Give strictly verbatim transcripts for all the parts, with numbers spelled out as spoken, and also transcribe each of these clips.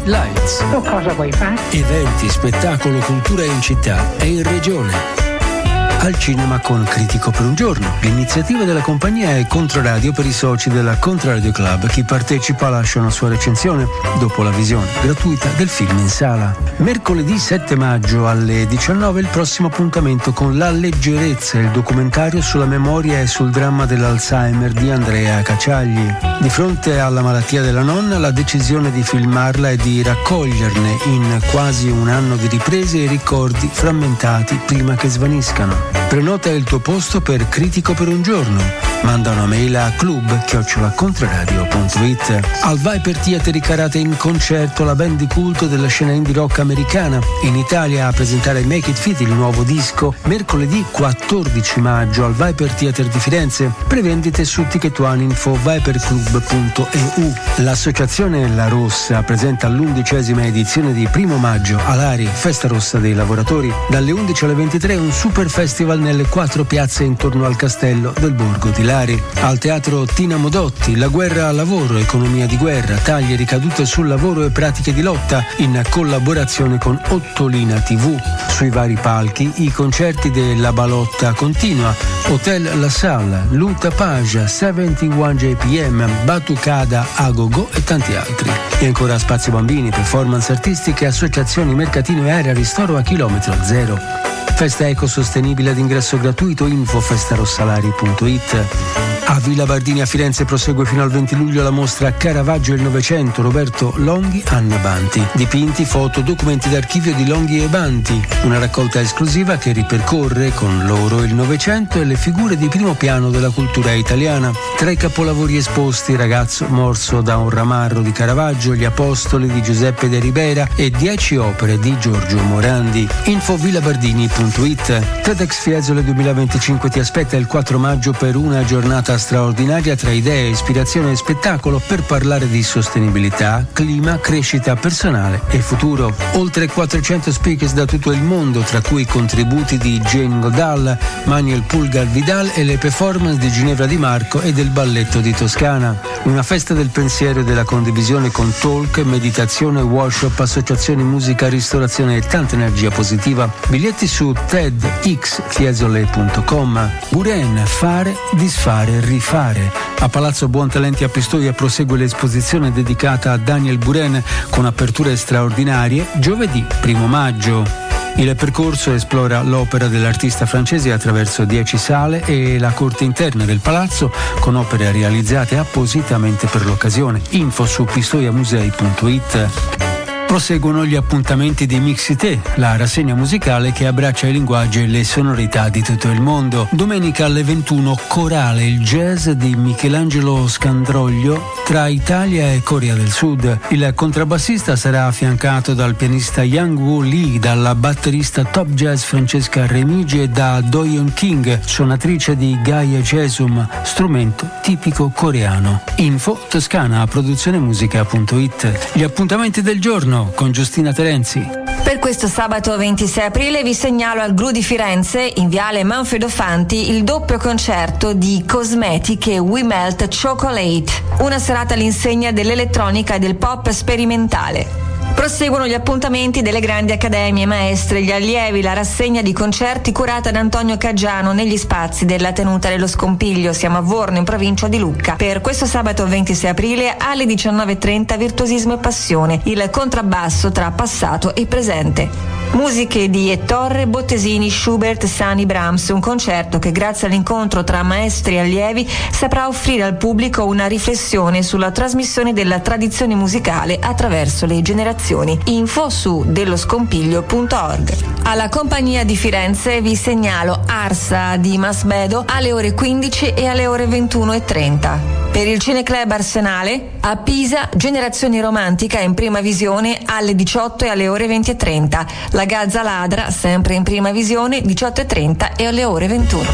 Lights. Tu cosa vuoi fare? Eventi, spettacolo, cultura in città e in regione. Al cinema con Critico per un giorno. L'iniziativa della compagnia è Controradio per i soci della Controradio Club. Chi partecipa lascia una sua recensione dopo la visione gratuita del film in sala. Mercoledì sette maggio alle diciannove il prossimo appuntamento con La leggerezza, il documentario sulla memoria e sul dramma dell'Alzheimer di Andrea Cacciagli. Di fronte alla malattia della nonna, la decisione di filmarla e di raccoglierne in quasi un anno di riprese i ricordi frammentati prima che svaniscano. Prenota il tuo posto per Critico per un giorno. Manda una mail a club chiocciola controradio punto it. Al Viper Theatre Karate in concerto la band di culto della scena indie rock americana. In Italia a presentare Make It Fit, il nuovo disco, mercoledì quattordici maggio al Viper Theatre di Firenze. Prevendite su Ticket One, info viperclub punto e u. L'associazione La Rossa presenta l'undicesima edizione di Primo Maggio all'Ari, Festa Rossa dei Lavoratori. Dalle undici alle ventitré un super festival nelle quattro piazze intorno al castello del Borgo di Lari. Al teatro Tina Modotti, La guerra al lavoro, economia di guerra, tagli e ricadute sul lavoro e pratiche di lotta, in collaborazione con Ottolina tivù. Sui vari palchi i concerti della Balotta Continua, Hotel La Salle, Luta Paja, settantuno J P M, Batucada Agogo e tanti altri. E ancora spazio bambini, performance artistiche, associazioni, mercatino e area ristoro a chilometro zero. Festa ecosostenibile ad ingresso gratuito, info festarossalari punto it. A Villa Bardini a Firenze prosegue fino al venti luglio la mostra Caravaggio e il Novecento, Roberto Longhi, Anna Banti. Dipinti, foto, documenti d'archivio di Longhi e Banti. Una raccolta esclusiva che ripercorre con loro il Novecento e le figure di primo piano della cultura italiana. Tra i capolavori esposti, Ragazzo morso da un ramarro di Caravaggio, Gli Apostoli di Giuseppe de Ribera e dieci opere di Giorgio Morandi. Info villabardini punto it. TEDx Fiesole duemilaventicinque ti aspetta il quattro maggio per una giornata straordinaria tra idee, ispirazione e spettacolo per parlare di sostenibilità, clima, crescita personale e futuro. Oltre quattrocento speakers da tutto il mondo, tra cui contributi di Jane Goodall, Manuel Pulgar Vidal e le performance di Ginevra Di Marco e del Balletto di Toscana. Una festa del pensiero e della condivisione con talk, meditazione, workshop, associazioni, musica, ristorazione e tanta energia positiva. Biglietti su tedx fiesole punto com. Buren, fare, disfare, rifare. A Palazzo Buontalenti a Pistoia prosegue l'esposizione dedicata a Daniel Buren con aperture straordinarie giovedì primo maggio. Il percorso esplora l'opera dell'artista francese attraverso dieci sale e la corte interna del palazzo con opere realizzate appositamente per l'occasione. Info su pistoiamusei punto it. Proseguono gli appuntamenti di Mixité, la rassegna musicale che abbraccia i linguaggi e le sonorità di tutto il mondo. Domenica alle ventuno, Corale, il jazz di Michelangelo Scandroglio tra Italia e Corea del Sud. Il contrabbassista sarà affiancato dal pianista Yang Woo Lee, dalla batterista top jazz Francesca Remigi e da Do-Yeon King, suonatrice di Gaia Jesum, strumento tipico coreano. Info toscana a produzionemusica punto it. Gli appuntamenti del giorno con Giustina Terenzi. Per questo sabato ventisei aprile vi segnalo al Gru di Firenze, in viale Manfredo Fanti, il doppio concerto di Cosmetic e We Melt Chocolate, una serata all'insegna dell'elettronica e del pop sperimentale. Proseguono gli appuntamenti delle grandi accademie maestre, gli allievi, la rassegna di concerti curata da Antonio Caggiano negli spazi della tenuta dello Scompiglio. Siamo a Vorno, in provincia di Lucca. Per questo sabato ventisei aprile alle diciannove e trenta Virtuosismo e Passione, il contrabbasso tra passato e presente. Musiche di Ettorre, Bottesini, Schubert, Sani, Brahms, un concerto che grazie all'incontro tra maestri e allievi saprà offrire al pubblico una riflessione sulla trasmissione della tradizione musicale attraverso le generazioni. Info su delloscompiglio punto org. Alla compagnia di Firenze vi segnalo Arsa di Masbedo alle ore quindici e alle ore ventuno e trenta. Per il Cineclub Arsenale a Pisa, Generazioni Romantica in prima visione alle diciotto e alle ore venti e trenta. La Gazza Ladra, sempre in prima visione, diciotto e trenta e alle ore ventuno.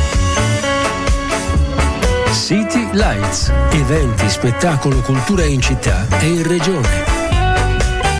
City Lights, eventi, spettacolo, cultura in città e in regione.